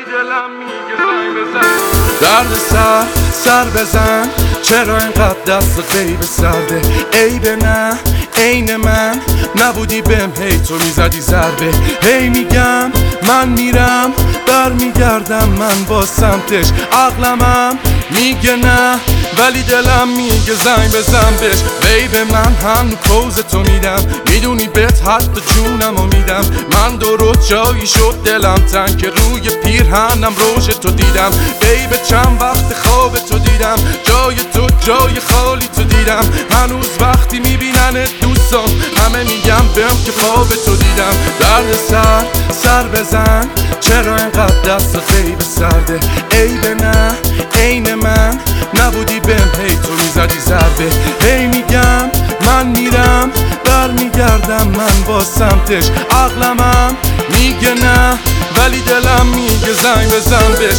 دلم میگه زنگ بزن. درد سر بزن، چرا اینقدر دستت بیب سرده؟ عیبه نه عین من نبودی بهم، هی تو میزدی ضربه. هی میگم من میرم برمیگردم، من با سمتش عقلمم میگه نه، ولی دلم میگه زنگ بزن بهش. بیب من هم پوز تو میدم، میدونی بهت حتی جونمو میدم. من درست جایی شد دلم تنگ که روی پیرهنم روش تو دیدم. بیب چند وقت خواب تو دیدم، جای تو جای خالی تو دیدم. هنوز وقتی میبیننت دوستان همه میگم بهم که خواب تو دیدم. درد سر بزن، چرا اینقدر دستت بیب سرده؟ عیبه نه عین من نبودی بهم، هی تو میزدی ضربه. هی میگم من میرم برمیگردم، من با سمتش عقلمم میگه نه، ولی دلم میگه زنگ بزن بهش.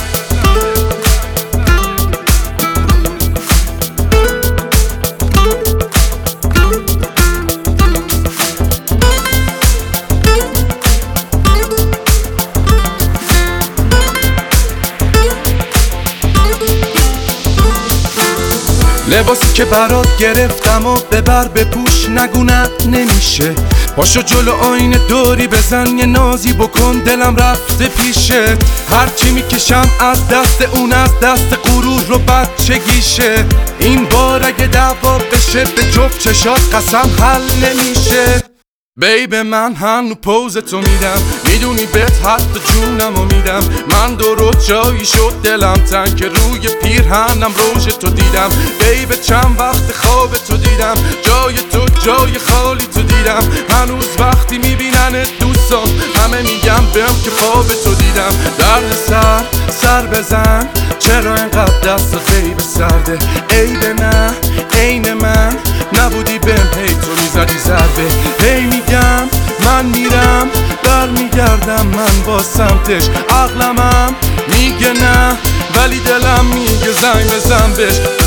لباسی که برات گرفتم و ببر بپوش، نگونت نمیشه. پاشو جلو آینه دوری بزن، یه نازی بکن دلم رفته پیشه. هرچی میکشم از دست اون از دست غرور رو بچگیشه. این بار اگه دعوا بشه به جفت چشات قسم حل نمیشه. بیب من هنو پوز تو میدم، میدونی بهت حتی جونمو میدم. من درست جایی شد دلم تنگ که روی پیرهنم روش تو دیدم. بیب چند وقت خواب تو دیدم، جای تو جای خالی تو دیدم. هنوز وقتی میبیننت دوستان همه میگم بهم که خواب تو دیدم. درد سر بزن، چرا اینقدر دستت بیب سرده؟ عیبه نه عین من نبودی بهم، هی تو میزدی ضربه. هی میگم من میرم برمیگردم، من با سمتش عقلمم میگه نه، ولی دلم میگه زنگ بزن بهش.